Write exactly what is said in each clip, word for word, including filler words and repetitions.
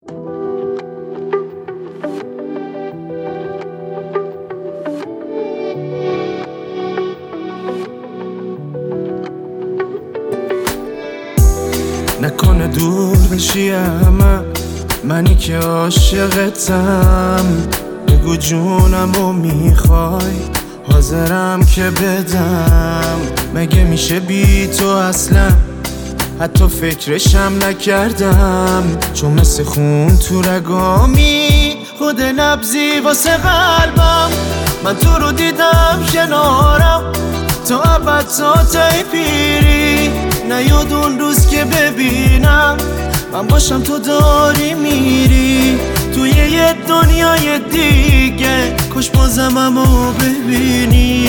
نکنه دور بشی همه منی که عاشقتم، بگو جونمو میخوای حاضرم که بدم. مگه میشه بی تو اصلا حتی فکرشم نکردم، چون مثل خون تو رگامی خود نبضی واسه قلبم. من تو رو دیدم کنارم تا ابد تا ته پیری، نیاد اون روز که ببینم من باشم تو داری میری توی یه دنیای دیگه. کاش بازم همو ببینی،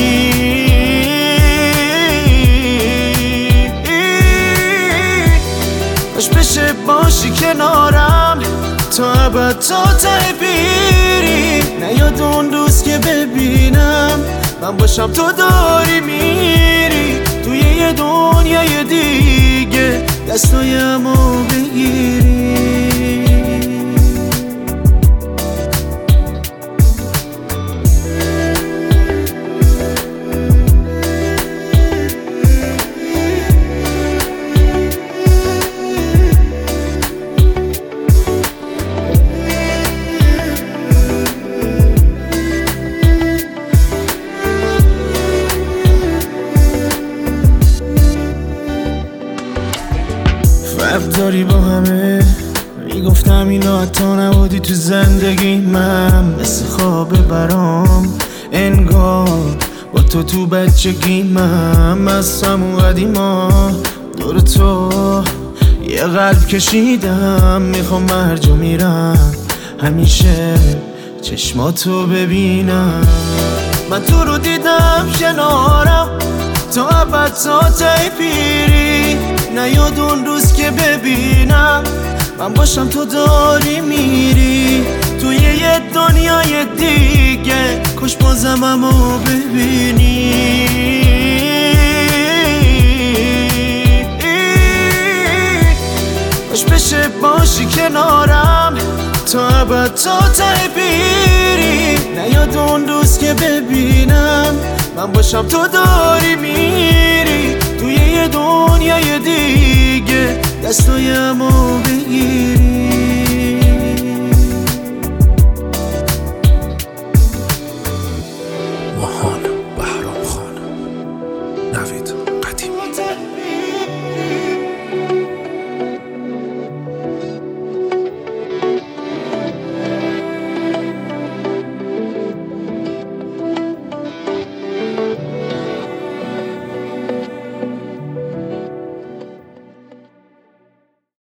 کاش بشه باشی کنارم تا ابد تا ته پیری، نیاد اون روز که ببینم من باشم تو داری میری توی یه دنیای دیگه، دستایمو بگیری. فرق داری با همه، میگفتم اینا حتی نبودی تو زندگی من. مثل خواب برام انگار با تو تو بچگی من. از همون قدیما دور تو یه قلب کشیدم، میخوام مرج و میرم همیشه چشماتو ببینم. من تو رو دیدم کنارم تا ابد تا ته پیری، نیاد اون روز که ببینم من باشم تو داری میری توی یه دنیای دیگه. کاش بازم همو ببینی، کاش بشه باشی کنارم تا ابد تا ته پیری، نیاد اون روز که ببینم من باشم تو داری میری توی یه دنیای دیگه، دستایمو بگیری.